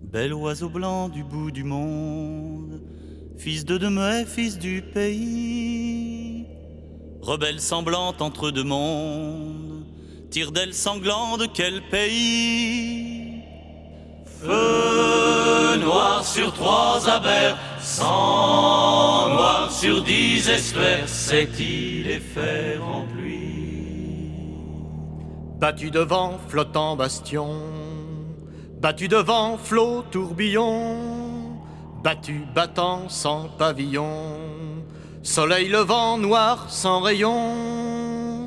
Bel oiseau blanc du bout du monde, fils de Demuet, fils du pays, rebelle semblante entre deux mondes, tire-d'aile sanglant de quel pays? Feu noir sur 3 abers, sang noir sur 10 estuaires, cette île est fer en pluie. Battu devant, flottant bastion, battu devant, flot tourbillon, battu, battant, sans pavillon, soleil levant, noir, sans rayon.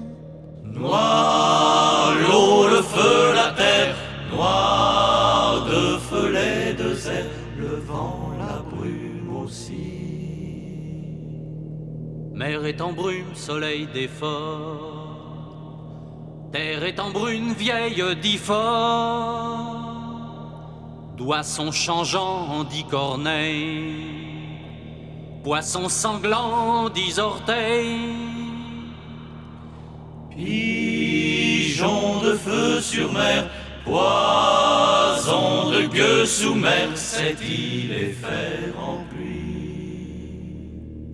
Noir l'eau, le feu, la terre, noir de feu les deux airs, le vent, la brume aussi. Mer est en brume, soleil d'effort, terre est en brune, vieille d'Ifor, doigts sont changeants en 10 corneilles, poisson sanglant 10 orteils. Pigeon de feu sur mer, poison de gueux sous mer, cette île est fer en pluie.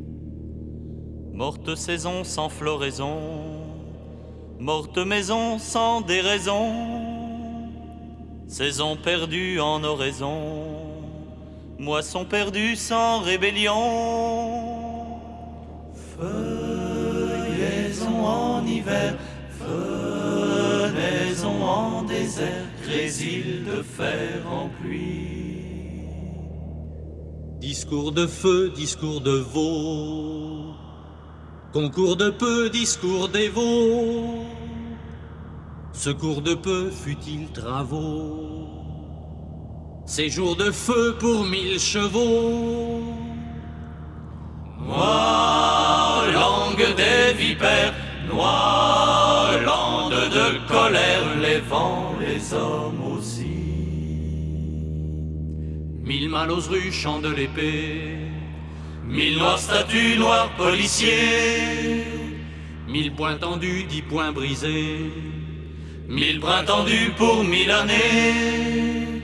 Morte saison sans floraison, morte maison sans déraison, saison perdue en oraison, moisson perdue sans rébellion. Feuillaison en hiver, fenaison en désert, grésil de fer en pluie. Discours de feu, discours de veau, concours de peu, discours des veaux, secours de peu, futiles travaux, séjour de feu pour 1000 chevaux. Noire langue des vipères, noire lande de colère, les vents, les hommes aussi. 1000 mâles aux ruches de l'épée, 1000 noires statues, noirs policiers, 1000 poings tendus, 10 poings brisés, 1000 bras tendus pour 1000 années,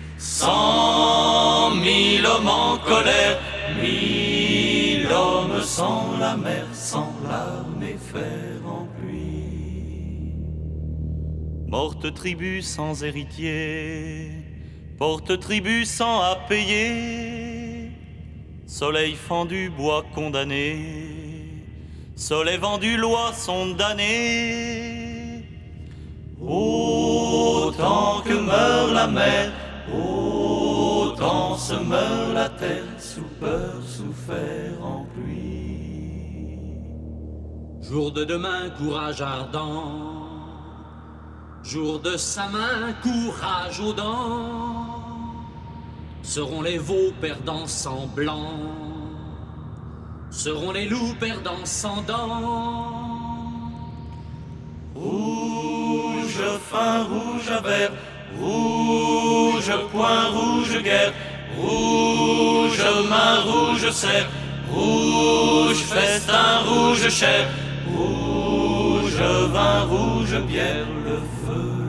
100 000 hommes en colère, 1000 hommes sans la mer, sans larmes et fer en pluie. Morte tribu sans héritier, porte tribu sans à payer, soleil fendu, bois condamné, soleil vendu, loi sont damnés. Autant que meurt la mer, autant se meurt la terre, sous peur, sous fer en pluie. Jour de demain, courage ardent, jour de sa main, courage aux dents, seront les veaux perdants sans blanc, seront les loups perdants sans dents. Rouge fin, rouge à vert, rouge point, rouge guerre, rouge main, rouge cerf, rouge festin, rouge chair, rouge vin, rouge bière, le feu